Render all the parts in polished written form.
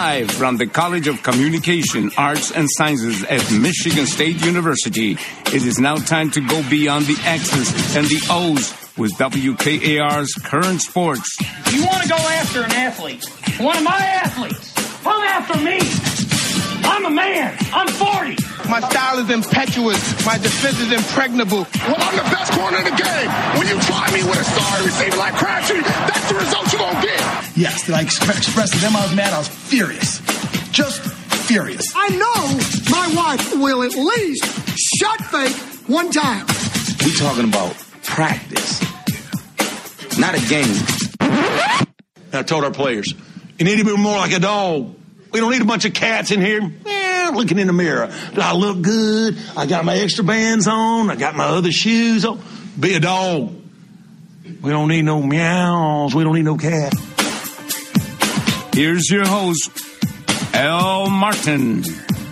Live from the College of Communication, Arts, and Sciences at Michigan State University, it is now time to go beyond the X's and the O's with WKAR's Current Sports. You want to go after an athlete, one of my athletes, come after me. I'm a man. I'm 40. My style is impetuous. My defense is impregnable. Well, I'm the best corner in the game. When you try me with a star receiver like Crabtree, that's the result you're going to get. Yes, did I express to them I was mad? I was furious. Just furious. I know my wife will at least shot fake one time. We talking about practice, not a game. I told our players, you need to be more like a dog. We don't need a bunch of cats in here looking in the mirror. Do I look good? I got my extra bands on. I got my other shoes on. Be a dog. We don't need no meows. We don't need no cat. Here's your host, Al Martin.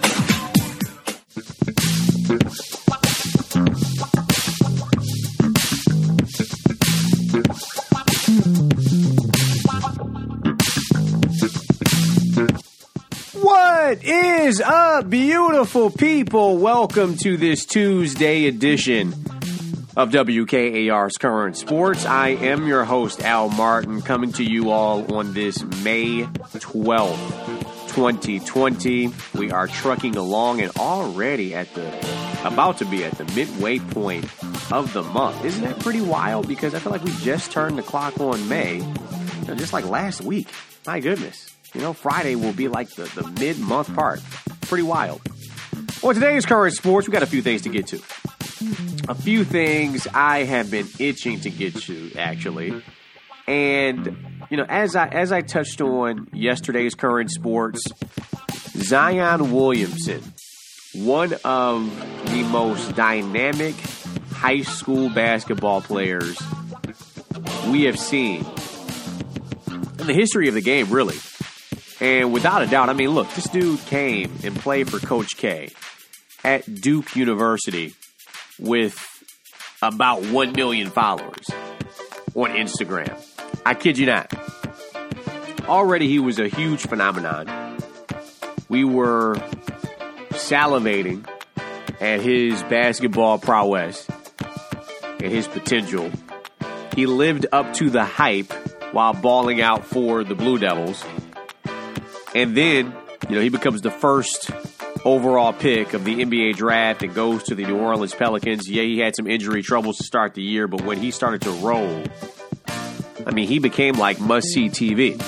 What is up, beautiful people? Welcome to this Tuesday edition of WKAR's Current Sports. I am your host, Al Martin, coming to you all on this May 12th, 2020. We are trucking along and already about to be at the midway point of the month. Isn't that pretty wild? Because I feel like we just turned the clock on May, just like last week. My goodness. Friday will be like the mid-month part. Pretty wild. Well, today's Current Sports, we got a few things to get to. A few things I have been itching to get to, actually. And, as I touched on yesterday's Current Sports, Zion Williamson, one of the most dynamic high school basketball players we have seen in the history of the game, really. And without a doubt, look, this dude came and played for Coach K at Duke University with about 1 million followers on Instagram. I kid you not. Already he was a huge phenomenon. We were salivating at his basketball prowess and his potential. He lived up to the hype while balling out for the Blue Devils. And then, he becomes the first overall pick of the NBA draft and goes to the New Orleans Pelicans. Yeah, he had some injury troubles to start the year, but when he started to roll, he became like must-see TV.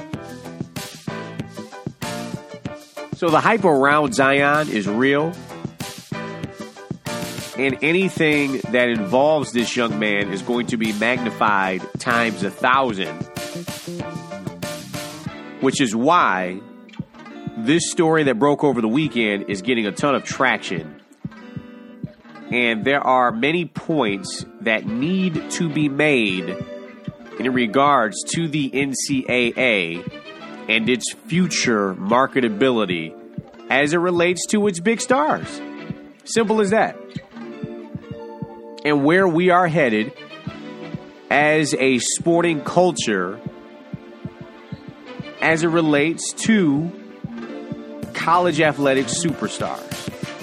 So the hype around Zion is real. And anything that involves this young man is going to be magnified times 1,000. Which is why this story that broke over the weekend is getting a ton of traction. And there are many points that need to be made in regards to the NCAA and its future marketability as it relates to its big stars. Simple as that. And where we are headed as a sporting culture as it relates to college athletic superstars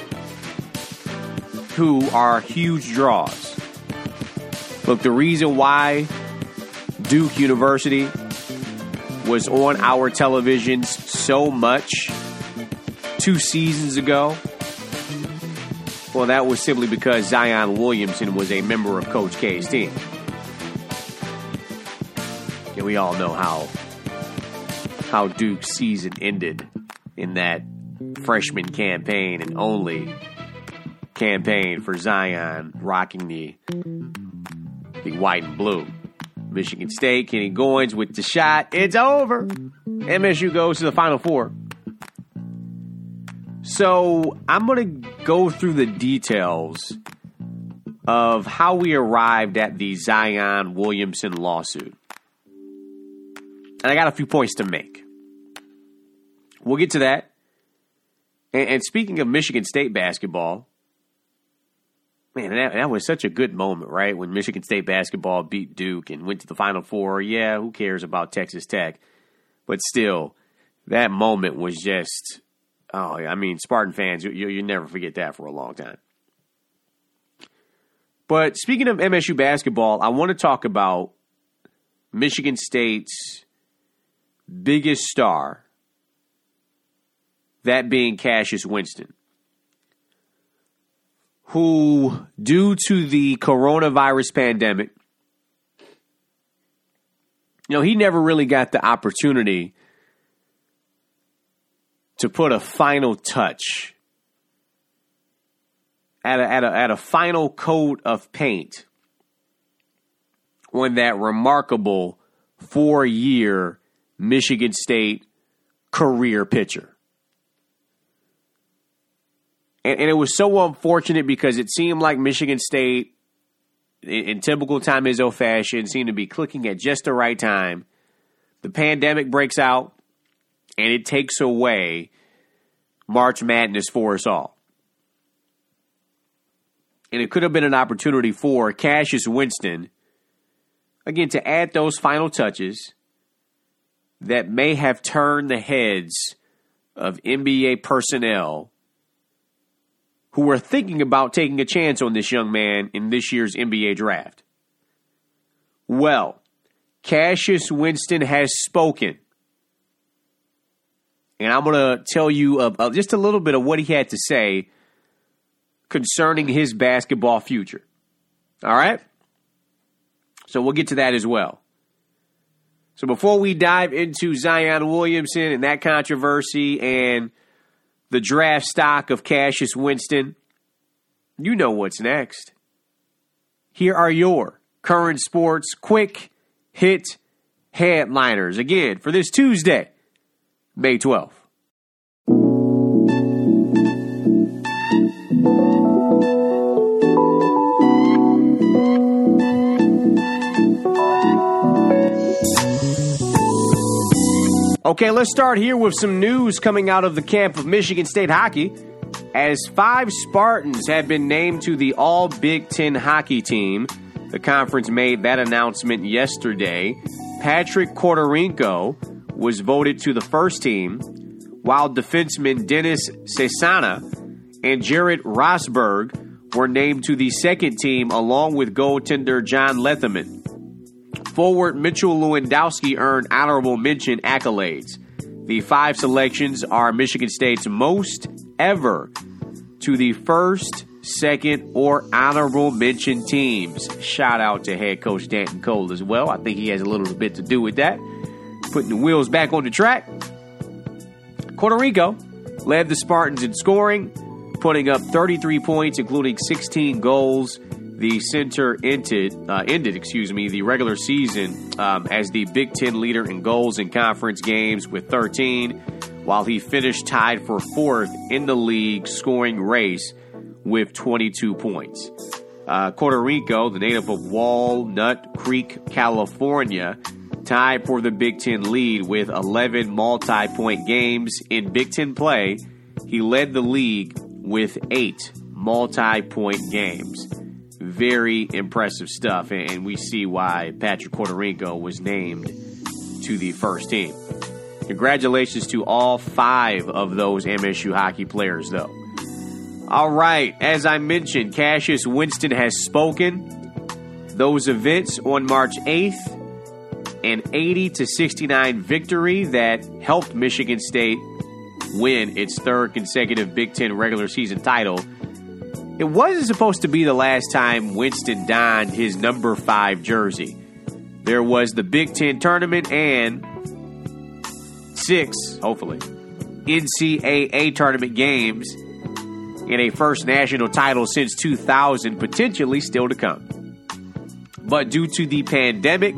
who are huge draws. Look, the reason why Duke University was on our televisions so much 2 seasons ago, well, that was simply because Zion Williamson was a member of Coach K's team. And we all know how Duke's season ended in that freshman campaign and only campaign for Zion rocking the white and blue. Michigan State, Kenny Goins with the shot. It's over. MSU goes to the Final Four. So I'm going to go through the details of how we arrived at the Zion Williamson lawsuit. And I got a few points to make. We'll get to that. And speaking of Michigan State basketball, man, that was such a good moment, right? When Michigan State basketball beat Duke and went to the Final Four. Yeah, who cares about Texas Tech? But still, That moment was just, Spartan fans, you never forget that for a long time. But speaking of MSU basketball, I want to talk about Michigan State's biggest star, that being Cassius Winston, who, due to the coronavirus pandemic, he never really got the opportunity to put a final touch, at a final coat of paint on that remarkable 4-year Michigan State career pitcher. And it was so unfortunate because it seemed like Michigan State, in typical Tom Izzo fashion, seemed to be clicking at just the right time. The pandemic breaks out, and it takes away March Madness for us all. And it could have been an opportunity for Cassius Winston, again, to add those final touches that may have turned the heads of NBA personnel who were thinking about taking a chance on this young man in this year's NBA draft. Well, Cassius Winston has spoken. And I'm going to tell you just a little bit of what he had to say concerning his basketball future. All right? So we'll get to that as well. So before we dive into Zion Williamson and that controversy and the draft stock of Cassius Winston, you know what's next. Here are your current sports quick hit headliners. Again, for this Tuesday, May 12th. Okay, let's start here with some news coming out of the camp of Michigan State hockey, as 5 Spartans have been named to the All Big Ten hockey team. The conference made that announcement yesterday. Patrick Kotorenko was voted to the first team, while defenseman Dennis Cesana and Jared Rosberg were named to the second team, along with goaltender John Letherman. Forward Mitchell Lewandowski earned honorable mention accolades. The 5 selections are Michigan State's most ever to the first, second, or honorable mention teams. Shout out to head coach Danton Cole as well. I think he has a little bit to do with that. Putting the wheels back on the track. Kotorenko led the Spartans in scoring, putting up 33 points, including 16 goals. The center ended the regular season as the Big Ten leader in goals in conference games with 13, while he finished tied for 4th in the league scoring race with 22 points. Kotorenko, the native of Walnut Creek, California, tied for the Big Ten lead with 11 multi-point games in Big Ten play. He led the league with 8 multi-point games. Very impressive stuff, and we see why Patrick Kotorenko was named to the first team. Congratulations to all 5 of those MSU hockey players, though. All right, as I mentioned, Cassius Winston has spoken. Those events on March 8th, an 80-69 victory that helped Michigan State win its 3rd consecutive Big Ten regular season title. It wasn't supposed to be the last time Winston donned his number 5 jersey. There was the Big Ten tournament and 6, hopefully, NCAA tournament games in a first national title since 2000, potentially still to come. But due to the pandemic,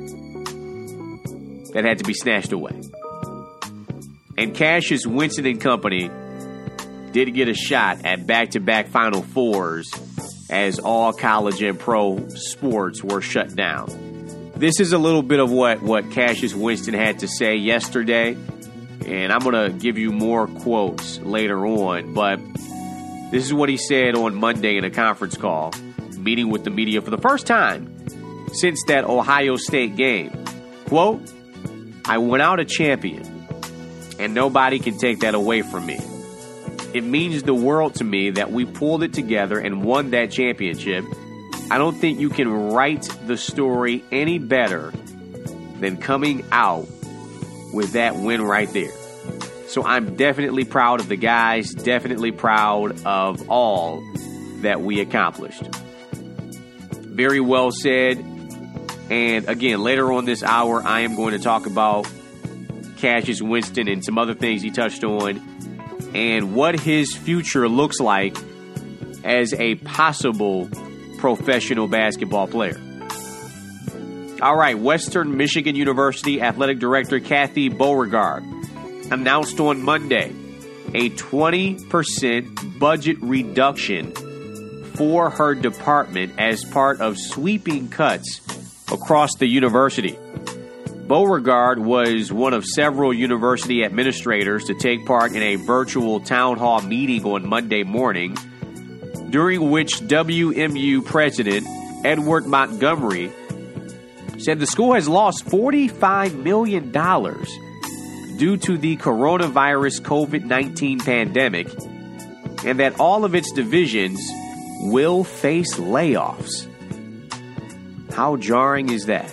that had to be snatched away. And Cassius Winston and company did get a shot at back-to-back Final Fours as all college and pro sports were shut down. This is a little bit of what Cassius Winston had to say yesterday, and I'm going to give you more quotes later on, but this is what he said on Monday in a conference call, meeting with the media for the first time since that Ohio State game. Quote, "I went out a champion. and nobody can take that away from me. It means the world to me that we pulled it together and won that championship. I don't think you can write the story any better than coming out with that win right there. So I'm definitely proud of the guys, definitely proud of all that we accomplished. Very well said. And again, later on this hour, I am going to talk about Cassius Winston and some other things he touched on and what his future looks like as a possible professional basketball player. All right, Western Michigan University Athletic Director Kathy Beauregard announced on Monday a 20% budget reduction for her department as part of sweeping cuts across the university. Beauregard was one of several university administrators to take part in a virtual town hall meeting on Monday morning, during which WMU President Edward Montgomery said the school has lost $45 million due to the coronavirus COVID-19 pandemic and that all of its divisions will face layoffs. How jarring is that?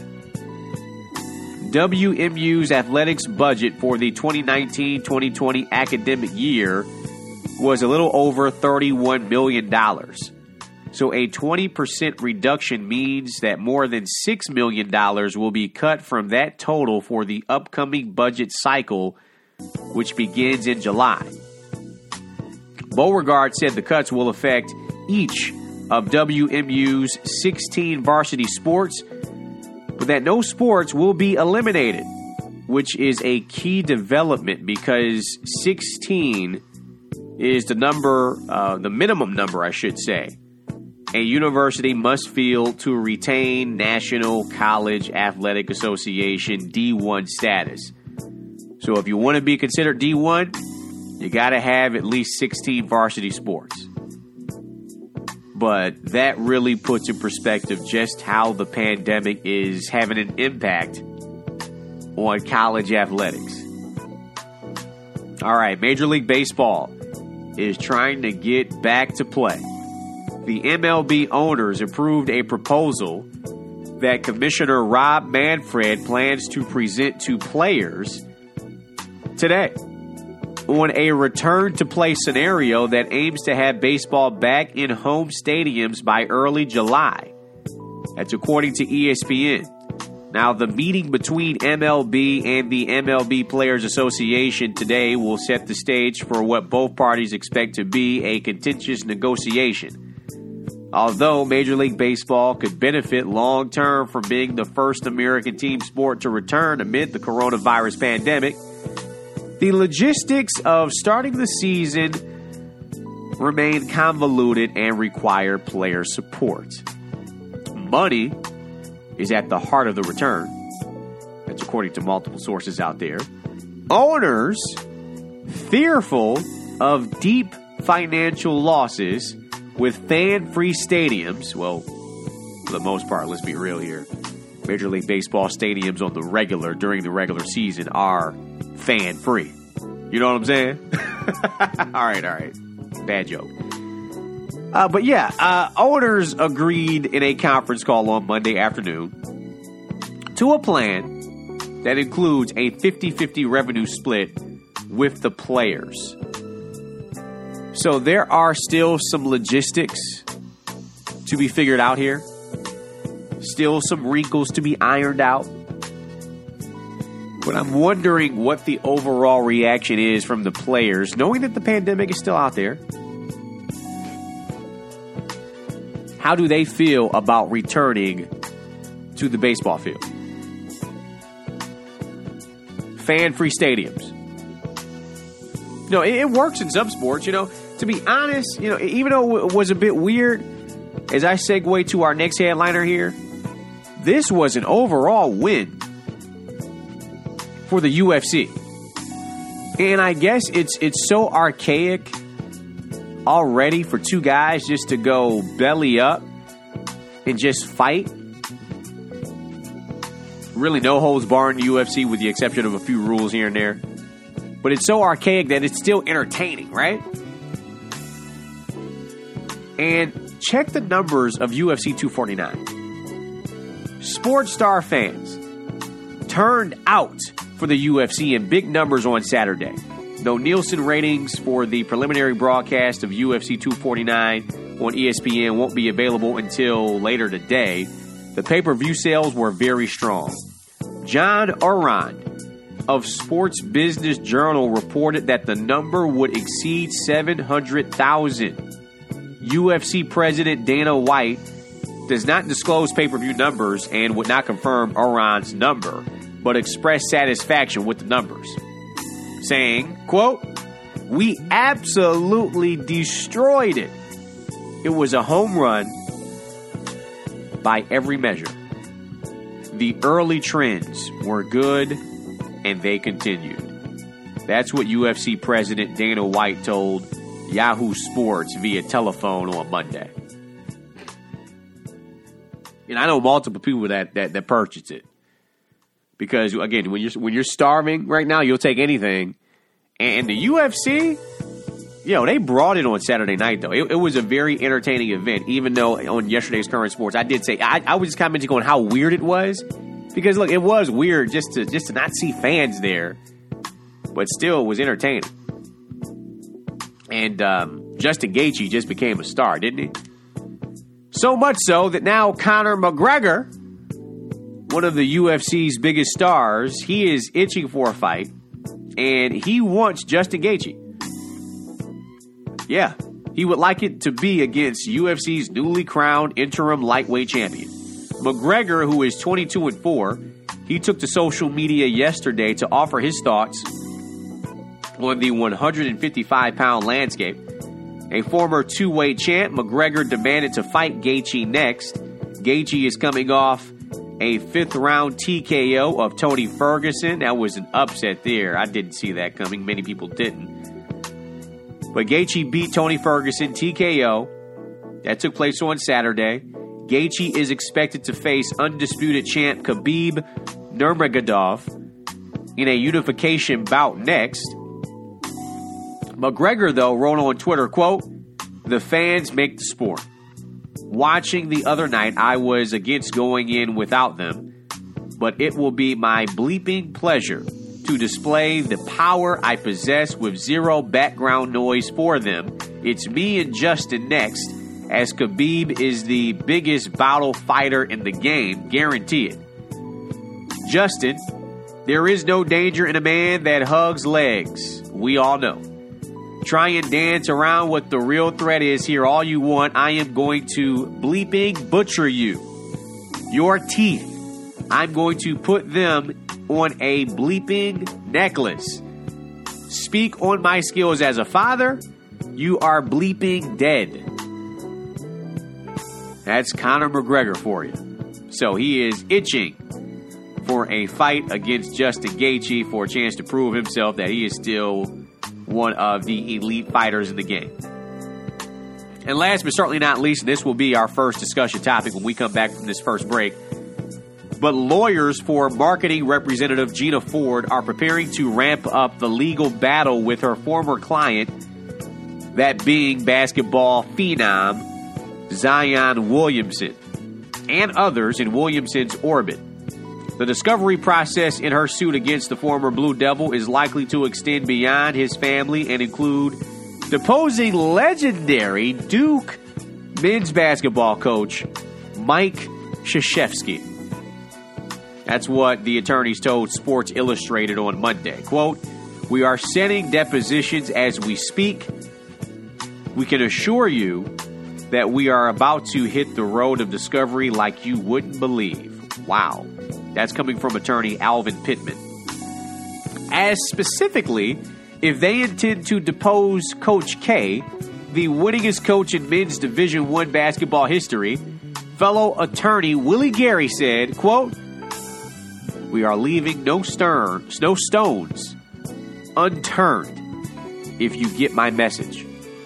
WMU's athletics budget for the 2019-2020 academic year was a little over $31 million. So a 20% reduction means that more than $6 million will be cut from that total for the upcoming budget cycle, which begins in July. Beauregard said the cuts will affect each of WMU's 16 varsity sports, but that no sports will be eliminated, which is a key development because 16 is the number, the minimum number, I should say, a university must field to retain National College Athletic Association D1 status. So if you want to be considered D1, you got to have at least 16 varsity sports. But that really puts in perspective just how the pandemic is having an impact on college athletics. All right, Major League Baseball is trying to get back to play. The MLB owners approved a proposal that Commissioner Rob Manfred plans to present to players today on a return-to-play scenario that aims to have baseball back in home stadiums by early July. That's according to ESPN. Now, the meeting between MLB and the MLB Players Association today will set the stage for what both parties expect to be a contentious negotiation. Although Major League Baseball could benefit long-term from being the first American team sport to return amid the coronavirus pandemic, the logistics of starting the season remain convoluted and require player support. Money is at the heart of the return. That's according to multiple sources out there. Owners, fearful of deep financial losses with fan-free stadiums, well, for the most part, let's be real here, Major League Baseball stadiums on the regular, during the regular season, are fan-free. You know what I'm saying? All right. Bad joke. But yeah, owners agreed in a conference call on Monday afternoon to a plan that includes a 50-50 revenue split with the players. So there are still some logistics to be figured out here. Still some wrinkles to be ironed out. But I'm wondering what the overall reaction is from the players, knowing that the pandemic is still out there. How do they feel about returning to the baseball field? Fan-free stadiums. You know, it works in some sports, you know. To be honest, you know, even though it was a bit weird, as I segue to our next headliner here, this was an overall win for the UFC. And I guess it's so archaic already for two guys just to go belly up and just fight. Really no holds barred in the UFC with the exception of a few rules here and there. but it's so archaic that it's still entertaining, right? And check the numbers of UFC 249. Sports Star fans turned out for the UFC in big numbers on Saturday. No Nielsen ratings for the preliminary broadcast of UFC 249 on ESPN won't be available until later today. The pay-per-view sales were very strong. John Oran of Sports Business Journal reported that the number would exceed 700,000. UFC President Dana White does not disclose pay-per-view numbers and would not confirm Oran's number, but expressed satisfaction with the numbers, saying, quote, "We absolutely destroyed it. It was a home run by every measure. The early trends were good, and they continued." That's what UFC President Dana White told Yahoo Sports via telephone on Monday. And I know multiple people that purchased it. Because, again, when you're starving right now, you'll take anything. And the UFC, they brought it on Saturday night, though. It was a very entertaining event, even though on yesterday's Current Sports, I did say, I was commenting on how weird it was. Because, look, it was weird just to not see fans there. But still, it was entertaining. And Justin Gaethje just became a star, didn't he? So much so that now Conor McGregor, one of the UFC's biggest stars, he is itching for a fight, and he wants Justin Gaethje. Yeah, he would like it to be against UFC's newly crowned interim lightweight champion. McGregor, who is 22-4, he took to social media yesterday to offer his thoughts on the 155-pound landscape. A former two-weight champ, McGregor demanded to fight Gaethje next. Gaethje is coming off a fifth-round TKO of Tony Ferguson. That was an upset there. I didn't see that coming. Many people didn't. But Gaethje beat Tony Ferguson TKO. That took place on Saturday. Gaethje is expected to face undisputed champ Khabib Nurmagomedov in a unification bout next. McGregor, though, wrote on Twitter, quote, "The fans make the sport. Watching the other night, I was against going in without them, but it will be my bleeping pleasure to display the power I possess with zero background noise for them. It's me and Justin next, as Khabib is the biggest battle fighter in the game, guarantee it. Justin, there is no danger in a man that hugs legs. We all know. Try and dance around what the real threat is here all you want. I am going to bleeping butcher you. Your teeth, I'm going to put them on a bleeping necklace. Speak on my skills as a father. You are bleeping dead." That's Conor McGregor for you. So he is itching for a fight against Justin Gaethje for a chance to prove himself that he is still one of the elite fighters in the game. And last but certainly not least, this will be our first discussion topic when we come back from this first break. But lawyers for marketing representative Gina Ford are preparing to ramp up the legal battle with her former client, that being basketball phenom Zion Williamson, and others in Williamson's orbit. The discovery process in her suit against the former Blue Devil is likely to extend beyond his family and include deposing legendary Duke men's basketball coach Mike Krzyzewski. That's what the attorneys told Sports Illustrated on Monday. Quote, "We are setting depositions as we speak. We can assure you that we are about to hit the road of discovery like you wouldn't believe." Wow. That's coming from attorney Alvin Pittman. As specifically, if they intend to depose Coach K, the winningest coach in men's Division I basketball history, fellow attorney Willie Gary said, quote, "We are leaving no stones unturned, if you get my message."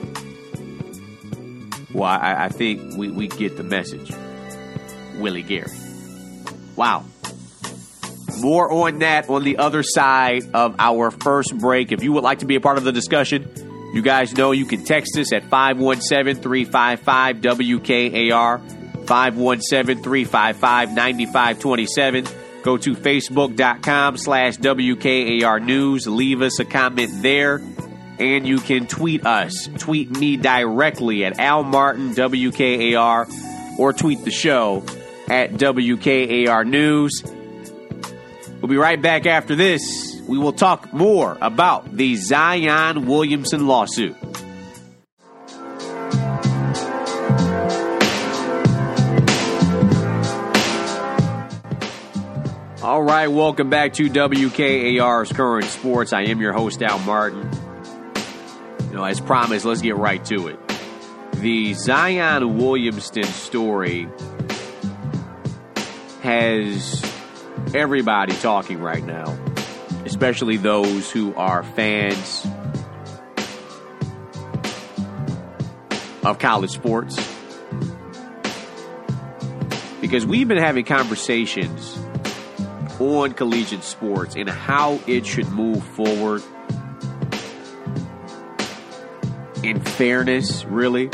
Well, I think we get the message. Willie Gary. Wow. More on that on the other side of our first break. If you would like to be a part of the discussion, you guys know you can text us at 517-355-WKAR, 517-355-9527. Go to Facebook.com/WKAR News. Leave us a comment there. And you can tweet us. Tweet me directly at Al Martin, WKAR, or tweet the show at WKAR News. We'll be right back after this. We will talk more about the Zion Williamson lawsuit. All right, welcome back to WKAR's Current Sports. I am your host, Al Martin. As promised, let's get right to it. The Zion Williamson story has everybody talking right now, especially those who are fans of college sports. Because we've been having conversations on collegiate sports and how it should move forward in fairness, really,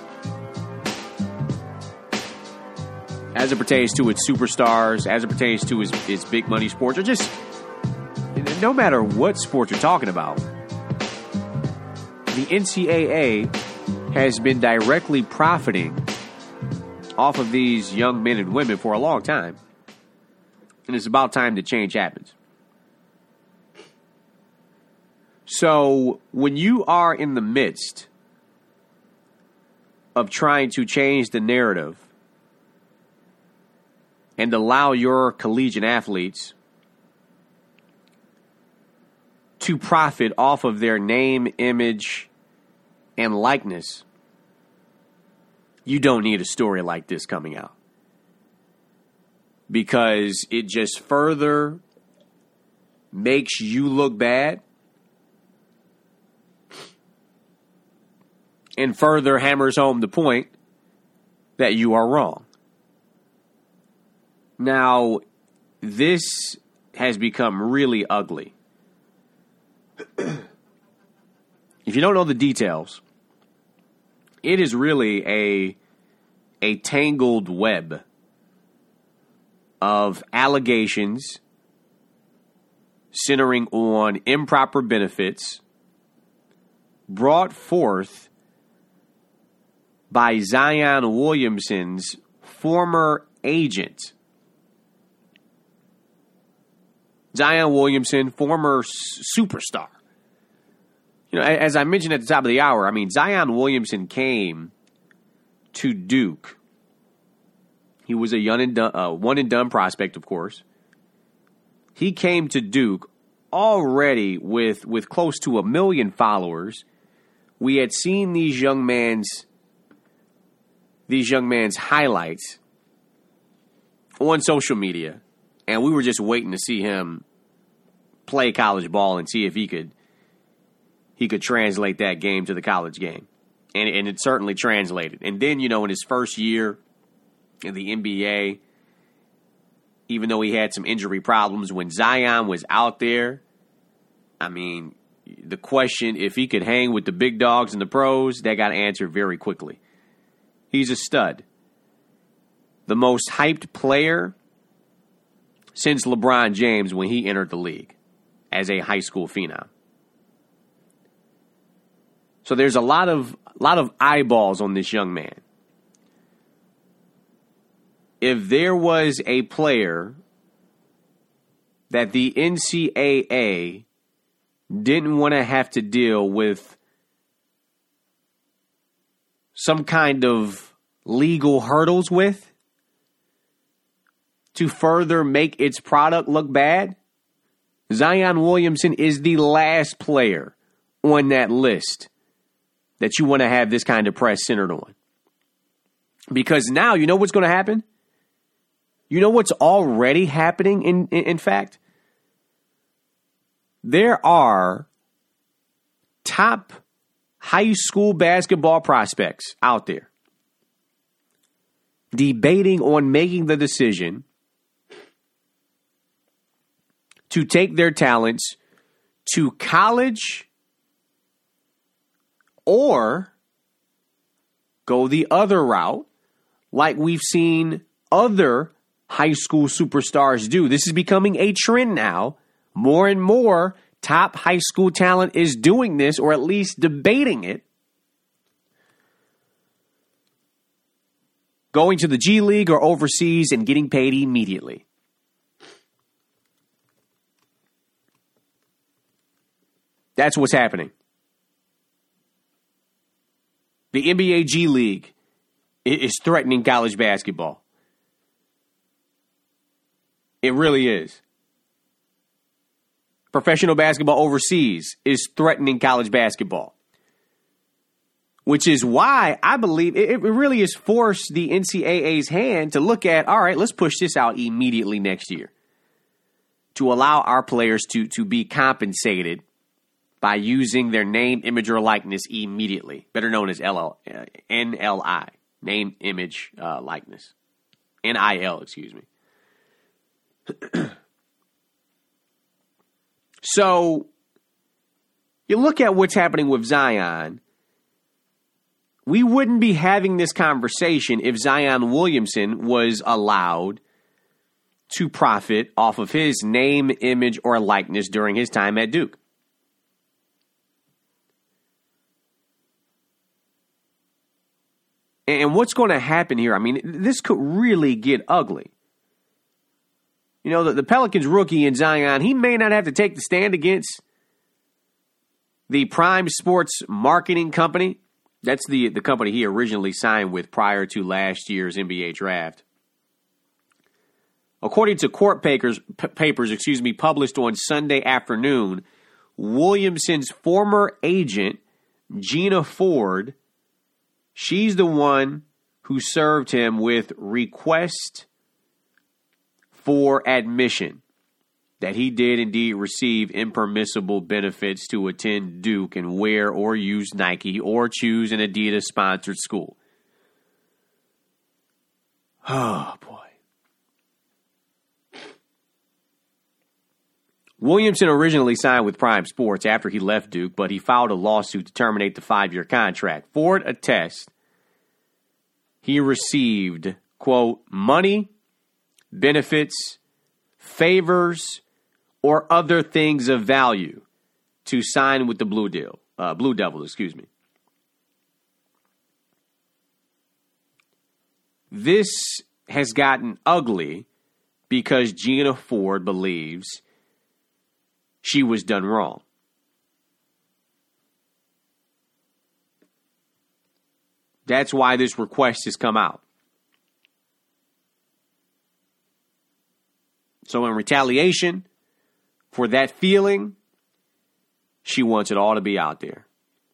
as it pertains to its superstars, as it pertains to its big money sports, or just no matter what sport you're talking about. The NCAA has been directly profiting off of these young men and women for a long time. And it's about time the change happens. So when you are in the midst of trying to change the narrative and allow your collegiate athletes to profit off of their name, image, and likeness, you don't need a story like this coming out. Because it just further makes you look bad and further hammers home the point that you are wrong. Now, this has become really ugly. If you don't know the details, it is really a tangled web of allegations centering on improper benefits brought forth by Zion Williamson's former agent. Zion Williamson, former superstar. As I mentioned at the top of the hour, Zion Williamson came to Duke. He was a one and done prospect, of course. He came to Duke already with close to 1 million followers. We had seen these young man's highlights on social media, and we were just waiting to see him play college ball and see if he could translate that game to the college game. And it certainly translated. And then, in his first year in the NBA, even though he had some injury problems, when Zion was out there, the question if he could hang with the big dogs and the pros, that got answered very quickly. He's a stud. The most hyped player since LeBron James when he entered the league as a high school phenom. So there's a lot of eyeballs on this young man. If there was a player that the NCAA didn't want to have to deal with some kind of legal hurdles with to further make its product look bad, Zion Williamson is the last player on that list that you want to have this kind of press centered on. Because now, you know what's going to happen? You know what's already happening, in fact? There are top high school basketball prospects out there debating on making the decision to take their talents to college or go the other route like we've seen other high school superstars do. This is becoming a trend now. More and more top high school talent is doing this, or at least debating it. Going to the G League or overseas and getting paid immediately. That's what's happening. The NBA G League is threatening college basketball. It really is. Professional basketball overseas is threatening college basketball. Which is why I believe it really has forced the NCAA's hand to look at, all right, let's push this out immediately next year. To allow our players to be compensated by using their name, image, or likeness immediately. Better known as NLI. Name, image, likeness. NIL, excuse me. So, you look at what's happening with Zion. We wouldn't be having this conversation if Zion Williamson was allowed to profit off of his name, image, or likeness during his time at Duke. And what's going to happen here? I mean, this could really get ugly. You know, the Pelicans rookie in Zion, he may not have to take the stand against the Prime Sports Marketing Company. That's the company he originally signed with prior to last year's NBA draft. According to court papers, published on Sunday afternoon, Williamson's former agent, Gina Ford, she's the one who served him with request for admission that he did indeed receive impermissible benefits to attend Duke and wear or use Nike or choose an Adidas-sponsored school. Oh, boy. Williamson originally signed with Prime Sports after he left Duke, but he filed a lawsuit to terminate the 5-year contract. Ford attests he received, quote, money, benefits, favors, or other things of value to sign with the Blue Devils. This has gotten ugly because Gina Ford believes she was done wrong. That's why this request has come out. So in retaliation for that feeling, she wants it all to be out there.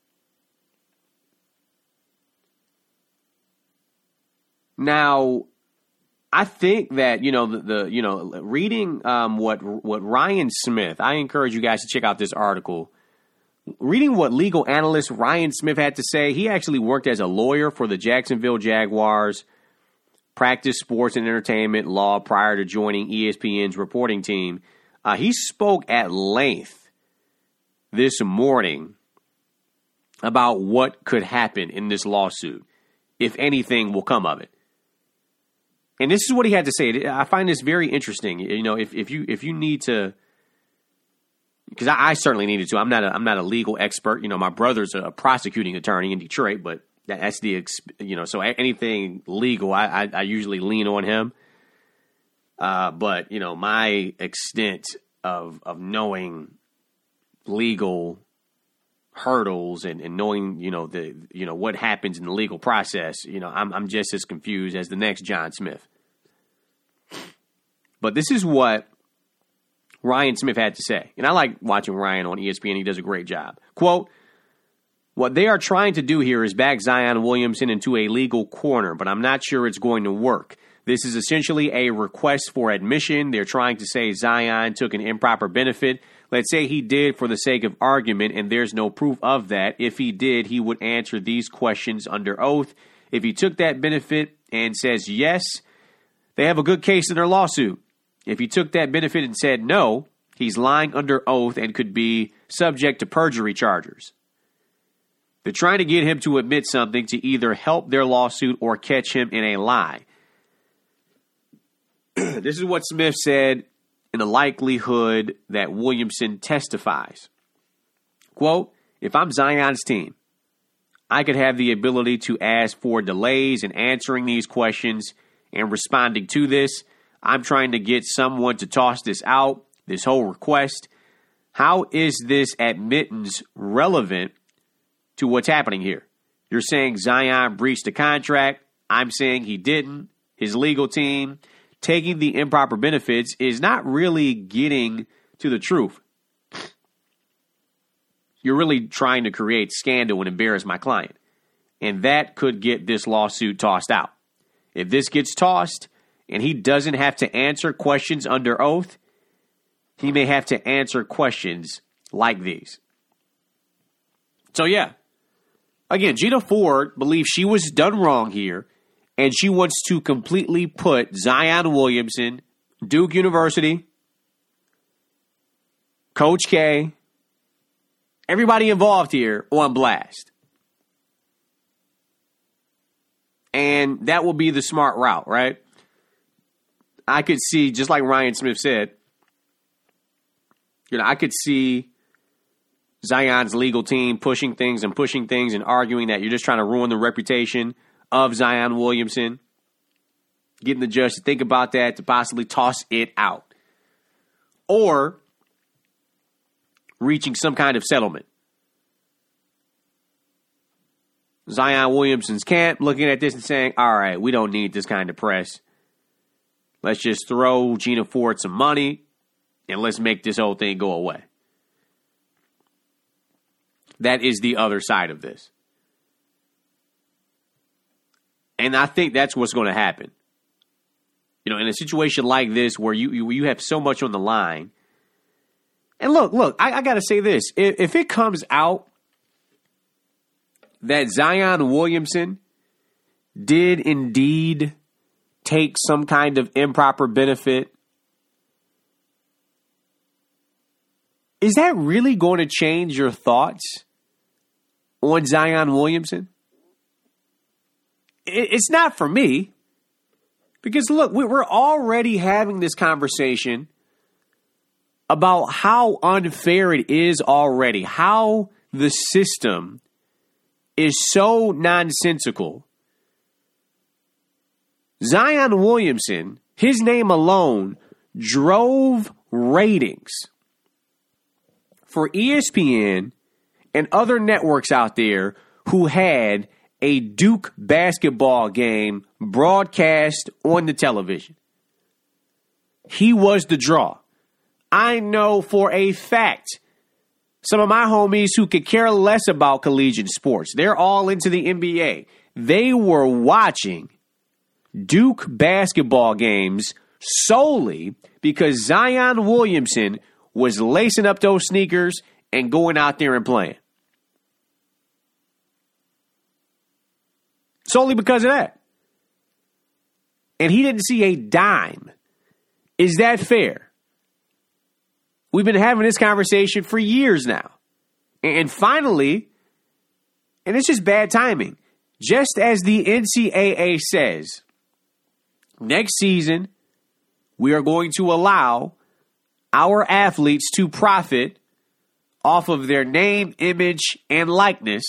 Now, I think that, reading what Ryan Smith, I encourage you guys to check out this article. Reading what legal analyst Ryan Smith had to say, he actually worked as a lawyer for the Jacksonville Jaguars, practiced sports and entertainment law prior to joining ESPN's reporting team. He spoke at length this morning about what could happen in this lawsuit, if anything will come of it. And this is what he had to say. I find this very interesting. You know, if you need to, because I certainly needed to. I'm not a legal expert. You know, my brother's a prosecuting attorney in Detroit, but that's so anything legal, I usually lean on him. But my extent of knowing legal hurdles and knowing what happens in the legal process, I'm just as confused as the next John Smith. But this is what Ryan Smith had to say. And I like watching Ryan on ESPN. He does a great job. Quote, what they are trying to do here is back Zion Williamson into a legal corner, but I'm not sure it's going to work. This is essentially a request for admission. They're trying to say Zion took an improper benefit. Let's say he did for the sake of argument, and there's no proof of that. If he did, he would answer these questions under oath. If he took that benefit and says yes, they have a good case in their lawsuit. If he took that benefit and said no, He's lying under oath and could be subject to perjury charges. They're trying to get him to admit something to either help their lawsuit or catch him in a lie. This is what Smith said in the likelihood that Williamson testifies. Quote, if I'm Zion's team, I could have the ability to ask for delays in answering these questions and responding to this. I'm trying to get someone to toss this out, this whole request. How is this admittance relevant to what's happening here? You're saying Zion breached the contract. I'm saying he didn't. His legal team taking the improper benefits is not really getting to the truth. You're really trying to create scandal and embarrass my client. And that could get this lawsuit tossed out. If this gets tossed and he doesn't have to answer questions under oath, he may have to answer questions like these. So yeah, again, Gina Ford believes she was done wrong here, and she wants to completely put Zion Williamson, Duke University, Coach K, everybody involved here on blast. And that will be the smart route, right? I could see, just like Ryan Smith said, I could see Zion's legal team pushing things and arguing that you're just trying to ruin the reputation of Zion Williamson, getting the judge to think about that, to possibly toss it out, or reaching some kind of settlement. Zion Williamson's camp looking at this and saying, all right, we don't need this kind of press. Let's just throw Gina Ford some money and let's make this whole thing go away. That is the other side of this. And I think that's what's going to happen. In a situation like this where you have so much on the line. And look, I got to say this. If it comes out that Zion Williamson did indeed take some kind of improper benefit, is that really going to change your thoughts on Zion Williamson? It's not for me. Because look, we're already having this conversation about how unfair it is already, how the system is so nonsensical. Zion Williamson, his name alone, drove ratings for ESPN and other networks out there who had a Duke basketball game broadcast on the television. He was the draw. I know for a fact some of my homies who could care less about collegiate sports, they're all into the NBA. They were watching Duke basketball games solely because Zion Williamson was lacing up those sneakers and going out there and playing. Solely because of that. And he didn't see a dime. Is that fair? We've been having this conversation for years now. And finally, and it's just bad timing, just as the NCAA says, next season, we are going to allow our athletes to profit off of their name, image, and likeness.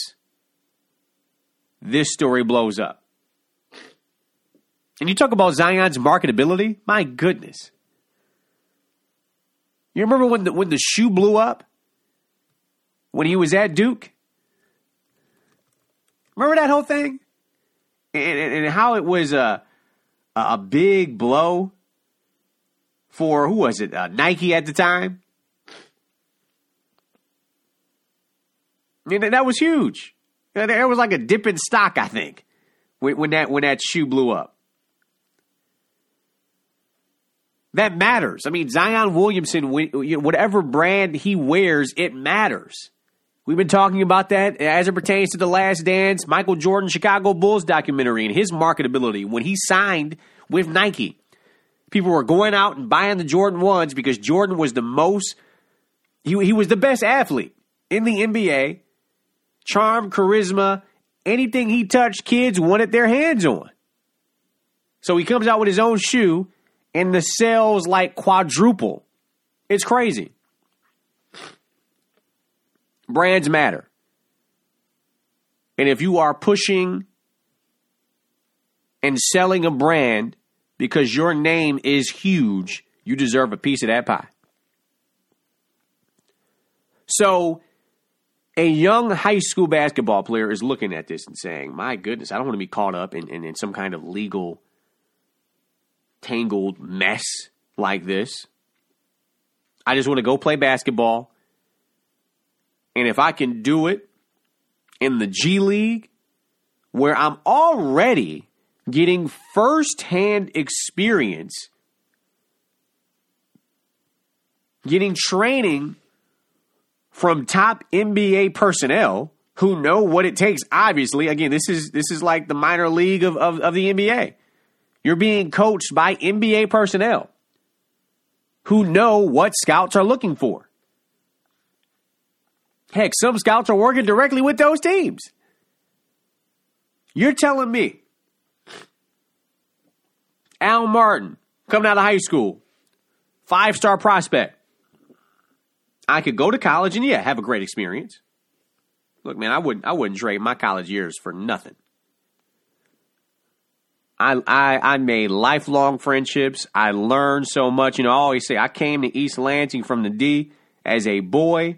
This story blows up. And you talk about Zion's marketability? My goodness. You remember when the shoe blew up? When he was at Duke? Remember that whole thing? And how it was a big blow for, who was it, Nike at the time? And that was huge. There was like a dip in stock, I think, when that shoe blew up. That matters. I mean, Zion Williamson, whatever brand he wears, it matters. We've been talking about that as it pertains to The Last Dance, Michael Jordan, Chicago Bulls documentary, and his marketability. When he signed with Nike, people were going out and buying the Jordan 1s because Jordan was the most He was the best athlete in the NBA. Charm, charisma, anything he touched, kids wanted their hands on. So he comes out with his own shoe, and the sales like quadruple. It's crazy. Brands matter. And if you are pushing and selling a brand because your name is huge, you deserve a piece of that pie. So a young high school basketball player is looking at this and saying, my goodness, I don't want to be caught up in some kind of legal tangled mess like this. I just want to go play basketball. And if I can do it in the G League, where I'm already getting firsthand experience, getting training from top NBA personnel who know what it takes. Obviously, again, this is like the minor league of the NBA. You're being coached by NBA personnel who know what scouts are looking for. Heck, some scouts are working directly with those teams. You're telling me Al Martin, coming out of high school, 5-star prospect, I could go to college and, have a great experience. Look, man, I wouldn't trade my college years for nothing. I made lifelong friendships. I learned so much. I always say I came to East Lansing from the D as a boy.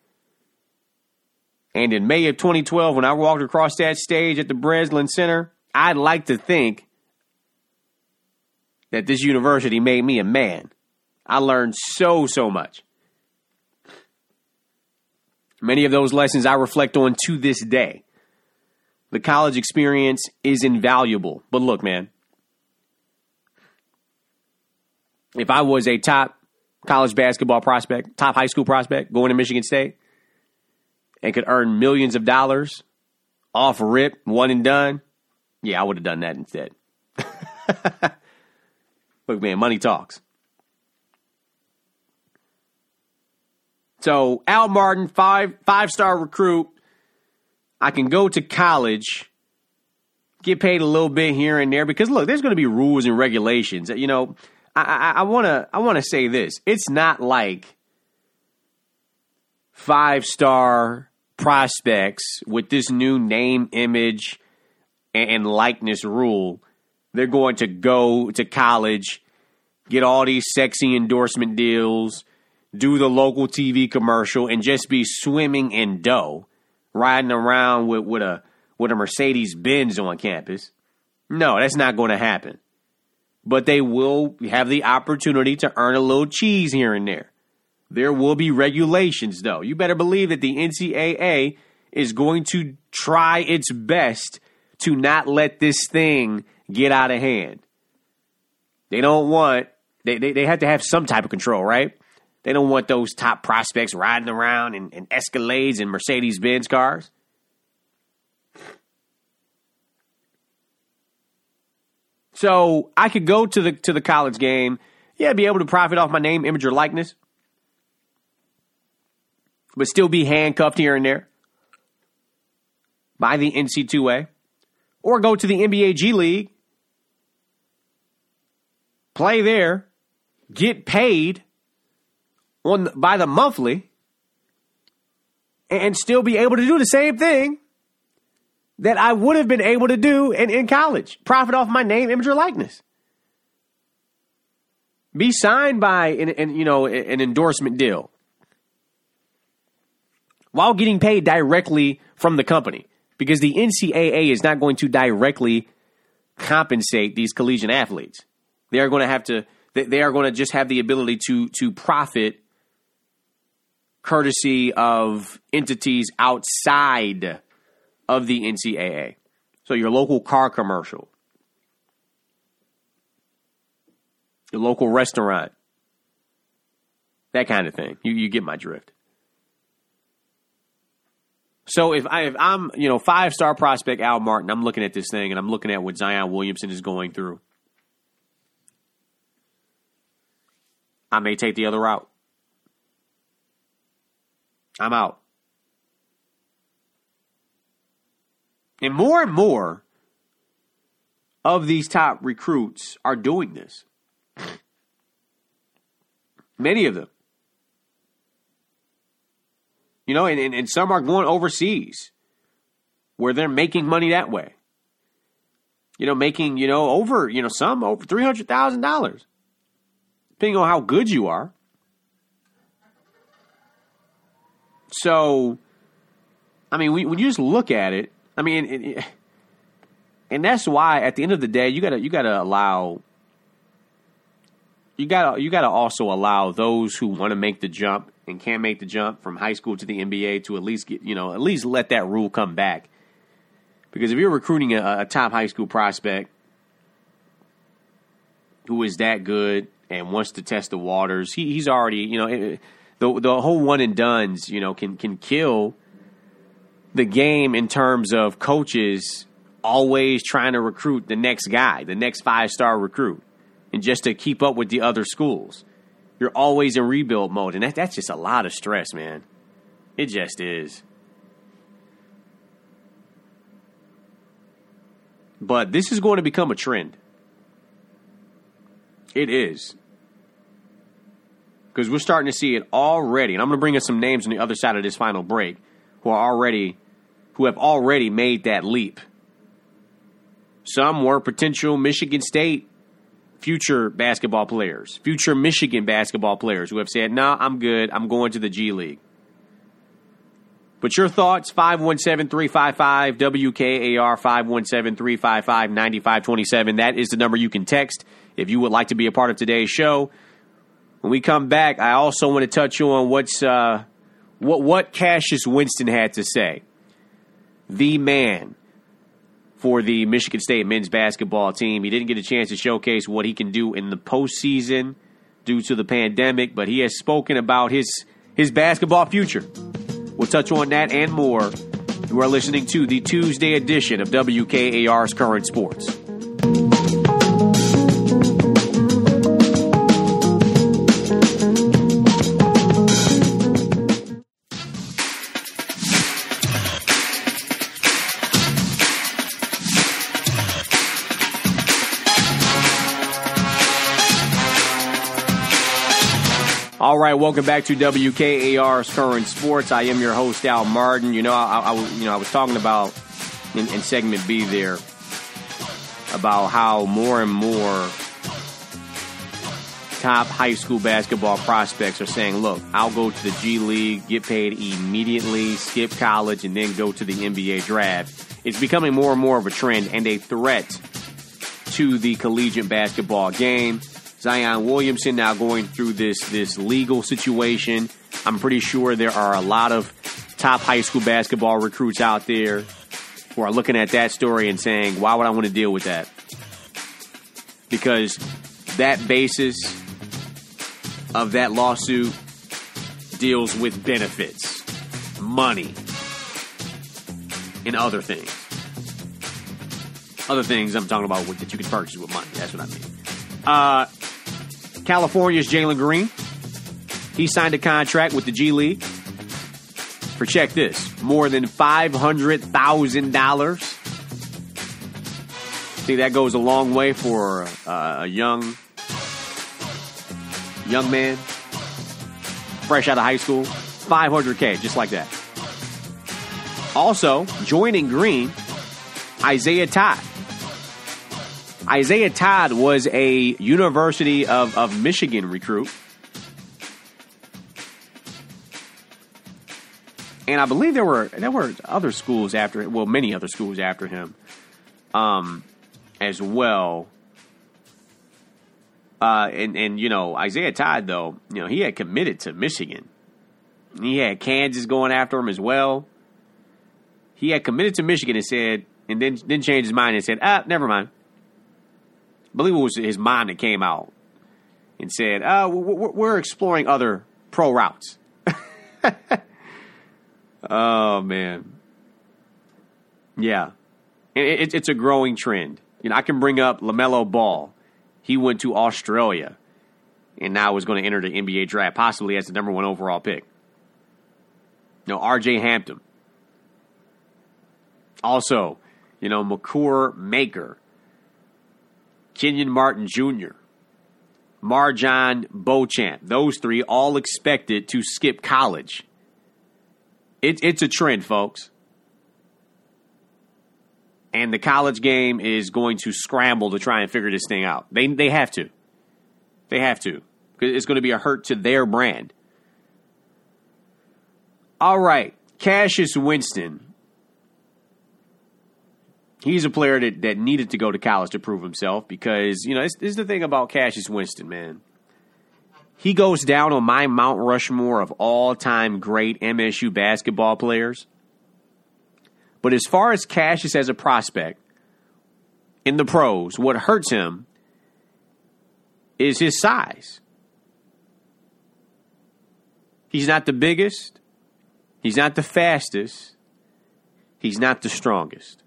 And in May of 2012, when I walked across that stage at the Breslin Center, I'd like to think that this university made me a man. I learned so much. Many of those lessons I reflect on to this day. The college experience is invaluable. But look, man, if I was a top college basketball prospect, top high school prospect going to Michigan State, and could earn millions of dollars off rip, one and done, I would have done that instead. Look, man, money talks. So, Al Martin, five-star recruit. I can go to college, get paid a little bit here and there, because look, there's going to be rules and regulations. I want to say this. It's not like 5-star prospects with this new name, image, and likeness rule. They're going to go to college, get all these sexy endorsement deals, do the local TV commercial, and just be swimming in dough, riding around with a Mercedes Benz on campus. No, that's not going to happen. But they will have the opportunity to earn a little cheese here and there. There will be regulations, though. You better believe that the NCAA is going to try its best to not let this thing get out of hand. They don't want, they have to have some type of control, right? They don't want those top prospects riding around in Escalades and Mercedes-Benz cars. So I could go to the college game, be able to profit off my name, image, or likeness, but still be handcuffed here and there by the NC2A, or go to the NBA G League, play there, get paid by the monthly, and still be able to do the same thing that I would have been able to do in college. Profit off my name, image, or likeness. Be signed by an endorsement deal while getting paid directly from the company, because the NCAA is not going to directly compensate these collegiate athletes. They are going to just have the ability to profit courtesy of entities outside of the NCAA. So your local car commercial, your local restaurant, that kind of thing. You get my drift. So if I'm 5-star prospect Al Martin, I'm looking at this thing and I'm looking at what Zion Williamson is going through, I may take the other route. I'm out. And more of these top recruits are doing this. Many of them. You know, and some are going overseas where they're making money that way. You know, making, over, some over $300,000. Depending on how good you are. So, I mean, when you just look at it, I mean, and that's why at the end of the day, you gotta allow, you gotta also allow those who want to make the jump and can't make the jump from high school to the NBA to at least let that rule come back. Because if you're recruiting a top high school prospect who is that good and wants to test the waters, he's already, the whole one and dones, can kill the game in terms of coaches always trying to recruit the next guy, the next 5-star recruit, and just to keep up with the other schools. You're always in rebuild mode, and that's just a lot of stress, man. It just is. But this is going to become a trend. It is. Because we're starting to see it already. And I'm going to bring us some names on the other side of this final break who have already made that leap. Some were potential Michigan State future basketball players, future Michigan basketball players who have said, "No, I'm good. I'm going to the G League." But your thoughts, 517-355-WKAR, 517-355-9527. That is the number you can text if you would like to be a part of today's show. When we come back, I also want to touch on what Cassius Winston had to say. The man for the Michigan State men's basketball team. He didn't get a chance to showcase what he can do in the postseason due to the pandemic, but he has spoken about his basketball future. We'll touch on that and more. You are listening to the Tuesday edition of WKAR's Current Sports. All right, welcome back to WKAR's Current Sports. I am your host, Al Martin. I was talking about in segment B there about how more and more top high school basketball prospects are saying, "Look, I'll go to the G League, get paid immediately, skip college, and then go to the NBA draft." It's becoming more and more of a trend and a threat to the collegiate basketball game. Zion Williamson now going through this legal situation. I'm pretty sure there are a lot of top high school basketball recruits out there who are looking at that story and saying, why would I want to deal with that? Because that basis of that lawsuit deals with benefits, money, and other things. Other things I'm talking about that you can purchase with money. That's what I mean. California's Jalen Green. He signed a contract with the G League for, check this, more than $500,000. See, that goes a long way for a young man, fresh out of high school. $500K, just like that. Also, joining Green, Isaiah Todd. Isaiah Todd was a University of Michigan recruit. And I believe there were other schools after him, well, many other schools after him as well. And Isaiah Todd, though, he had committed to Michigan. He had Kansas going after him as well. He had committed to Michigan and then changed his mind and said, never mind. I believe it was his mom that came out and said, we're exploring other pro routes. Oh, man. Yeah. It's a growing trend. I can bring up LaMelo Ball. He went to Australia and now is going to enter the NBA draft, possibly as the number 1 overall pick. R.J. Hampton. Also, Makur Maker, Kenyon Martin Jr., Marjon Beauchamp. Those three all expected to skip college. It's a trend, folks. And the college game is going to scramble to try and figure this thing out. They have to. They have to. Because it's going to be a hurt to their brand. All right. Cassius Winston. He's a player that needed to go to college to prove himself because, this is the thing about Cassius Winston, man. He goes down on my Mount Rushmore of all-time great MSU basketball players. But as far as Cassius as a prospect in the pros, what hurts him is his size. He's not the biggest. He's not the fastest. He's not the strongest.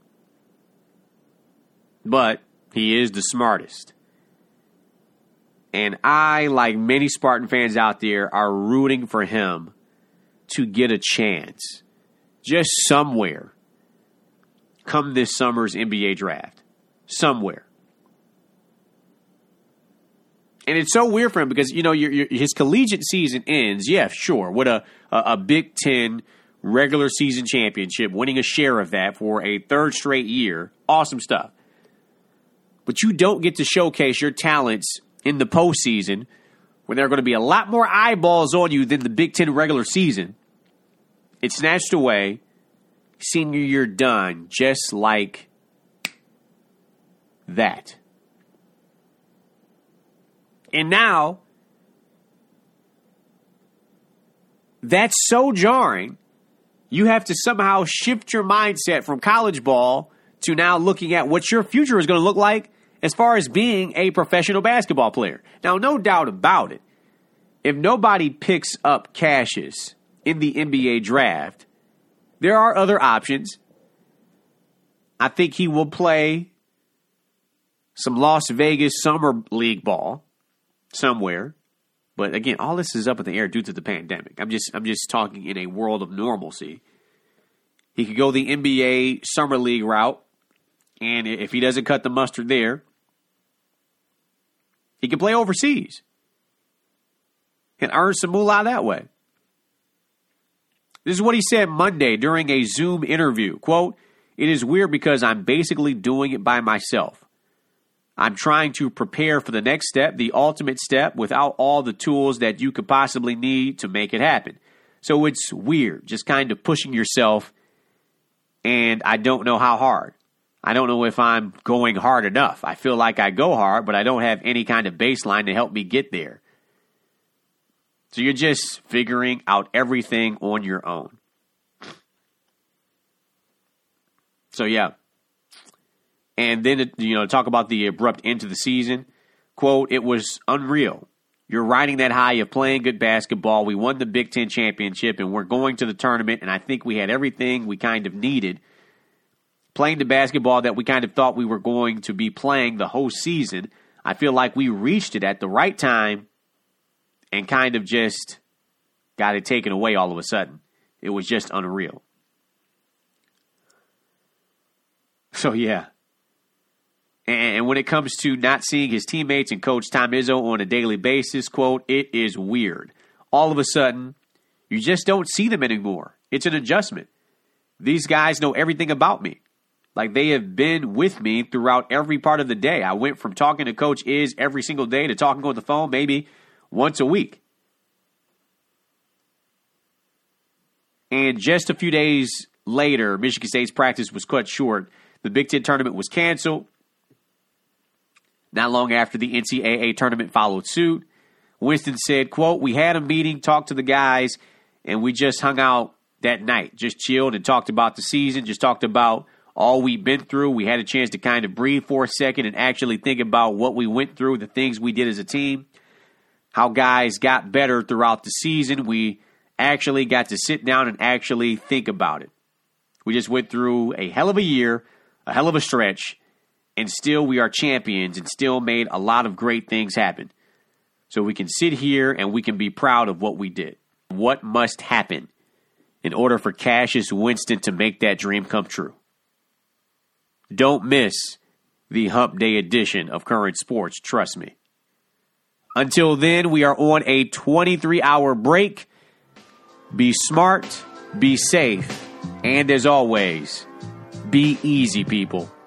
But he is the smartest. And I, like many Spartan fans out there, are rooting for him to get a chance just somewhere come this summer's NBA draft. Somewhere. And it's so weird for him because, his collegiate season ends, yeah, sure, with a Big Ten regular season championship, winning a share of that for a third straight year. Awesome stuff. But you don't get to showcase your talents in the postseason when there are going to be a lot more eyeballs on you than the Big Ten regular season. It's snatched away. Senior year done, just like that. And now, that's so jarring, you have to somehow shift your mindset from college ball to now looking at what your future is going to look like as far as being a professional basketball player. Now, no doubt about it, if nobody picks up Cassius in the NBA draft, there are other options. I think he will play some Las Vegas Summer League ball somewhere. But again, all this is up in the air due to the pandemic. I'm just talking in a world of normalcy. He could go the NBA Summer League route, and if he doesn't cut the mustard there, he can play overseas and earn some moolah that way. This is what he said Monday during a Zoom interview. Quote, "It is weird because I'm basically doing it by myself. I'm trying to prepare for the next step, the ultimate step, without all the tools that you could possibly need to make it happen. So it's weird, just kind of pushing yourself, and I don't know how hard. I don't know if I'm going hard enough. I feel like I go hard, but I don't have any kind of baseline to help me get there. So you're just figuring out everything on your own." So, yeah. And then, talk about the abrupt end to the season. Quote, "It was unreal. You're riding that high of playing good basketball. We won the Big Ten championship, and we're going to the tournament, and I think we had everything we kind of needed. Playing the basketball that we kind of thought we were going to be playing the whole season. I feel like we reached it at the right time and kind of just got it taken away all of a sudden. It was just unreal." So, yeah. And when it comes to not seeing his teammates and Coach Tom Izzo on a daily basis, quote, "It is weird. All of a sudden, you just don't see them anymore. It's an adjustment. These guys know everything about me. Like, they have been with me throughout every part of the day. I went from talking to Coach Iz every single day to talking on the phone maybe once a week. And just a few days later, Michigan State's practice was cut short. The Big Ten tournament was canceled. Not long after, the NCAA tournament followed suit. Winston said, quote, "We had a meeting, talked to the guys, and we just hung out that night. Just chilled and talked about the season, just talked about all we've been through. We had a chance to kind of breathe for a second and actually think about what we went through, the things we did as a team, how guys got better throughout the season. We actually got to sit down and actually think about it. We just went through a hell of a year, a hell of a stretch, and still we are champions and still made a lot of great things happen. So we can sit here and we can be proud of what we did. What must happen in order for Cassius Winston to make that dream come true. Don't miss the Hump Day edition of Current Sports, trust me. Until then, we are on a 23-hour break. Be smart, be safe, and as always, be easy, people.